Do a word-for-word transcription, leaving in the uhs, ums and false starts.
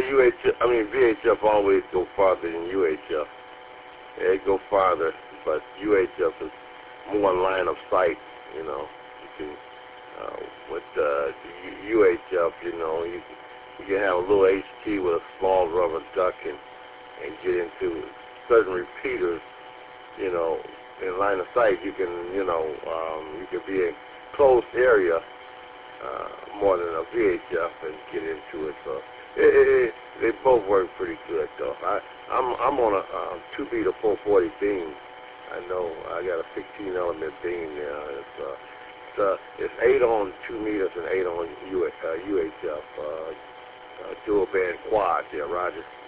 U H F, I mean V H F always go farther than U H F. They go farther, but U H F is more line of sight. You know, you can uh, with uh, U H F, you know, you you can have a little H T with a small rubber duck and and get into certain repeaters. You know, in line of sight, you can you know um, you can be in closed area uh, more than a V H F and get into it. So it, it, it, they both work pretty good though. I I'm I'm on a um, two beater four forty beam. I know I got a sixteen element beam there. It's uh, it's, uh, it's eight on two meters and eight on U, uh, U H F uh, uh, dual band quad there, Roger.